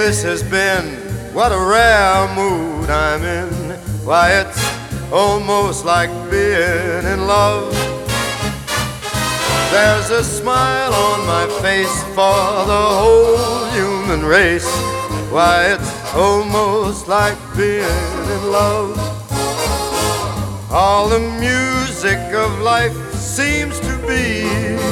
this has been, what a rare mood I'm in. Why, it's almost like being in love. There's a smile on my face for the whole human race. Why, it's almost like being in love. All the music of life seems to be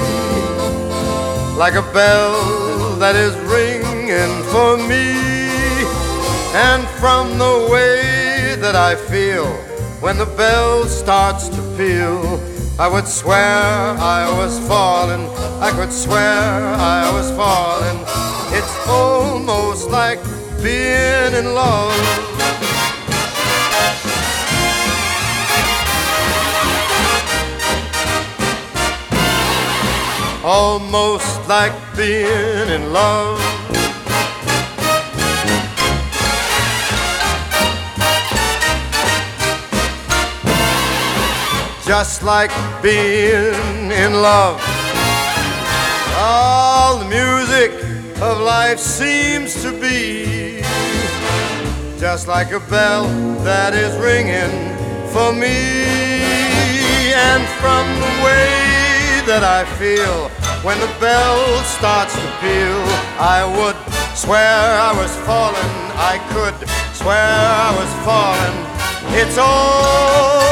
like a bell that is ringing for me. And from the way that I feel when the bell starts to peal, I would swear I was falling, I could swear I was falling. It's almost like being in love. Almost like being in love. Just like being in love. All the music of life seems to be just like a bell that is ringing for me. And from the way that I feel when the bell starts to peal, I would swear I was falling, I could swear I was falling. It's all